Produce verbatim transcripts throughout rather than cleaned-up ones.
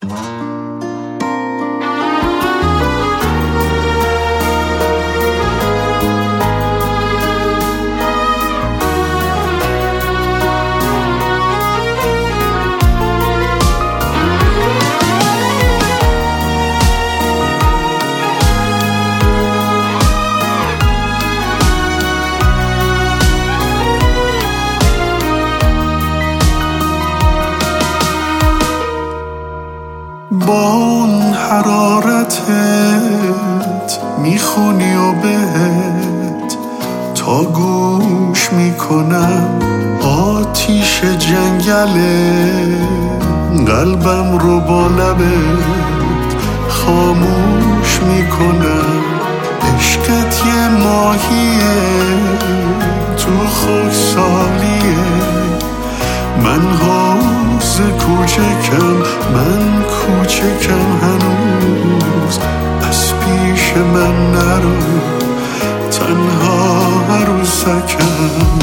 با اون حرارتت میخونی و بهت تا گوش میکنم آتیش جنگله، قلبم رو با لبت خاموش میکنم. عشقت یه ماهیه تو خشکسالیه، من حوض کوچکم، من کوچکم هنوز. از پیش من نرو تنها عروسکم.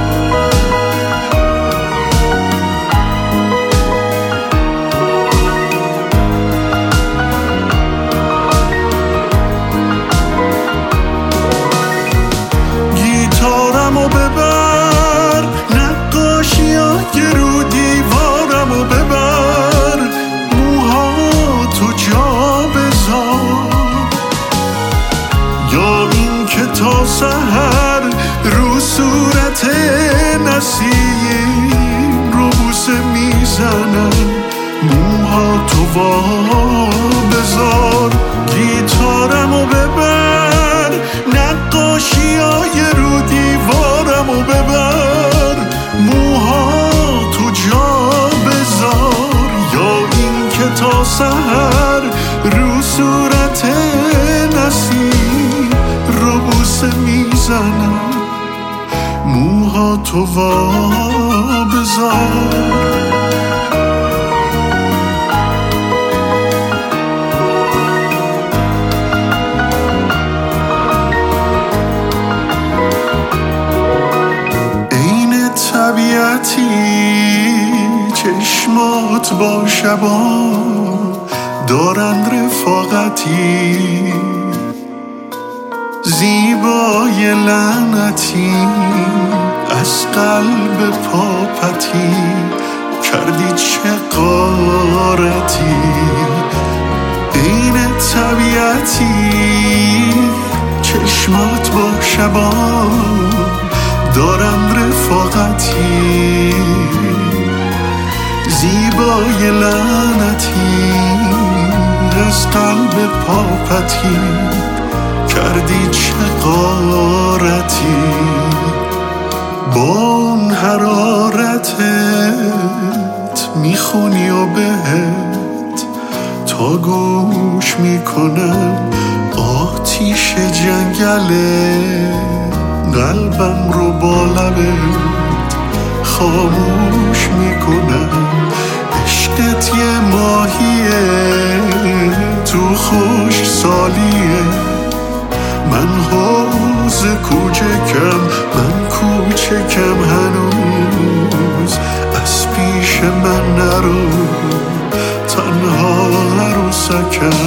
گیتارمو ببر، نقاشیای رو دیوارمو ببر، موهاتو جا بذار، یا این که تا سحر رو صورت نسیم رو بوسه میزنم، موهاتو وا بذار. گیتارمو ببر، نقاشیای رو دیوارمو ببر، موهاتو جا بذار، یا این که تا سحر رو صورت نسیم رو بوسه میزنم، موهاتو وا بذار. طبیعتی چشمات با شبان دارن رفاقتی، زیبای لعنتی از قلب پاپتی، کردی چه غارتی. عین طبیعتی چشمات با شبان دارم رفاقتی، زیبای لعنتی از قلب پاپتی، کردی چه غارتی. با اون حرارتت میخونی و بهت تا گوش میکنم آتیش جنگله، قلبم رو با لبت خاموش میکنم. عشقت یه ماهیه تو خشکسالیه، من حوض کوچکم، من کوچکم هنوز. از پیش من نرو تنها عروسکم.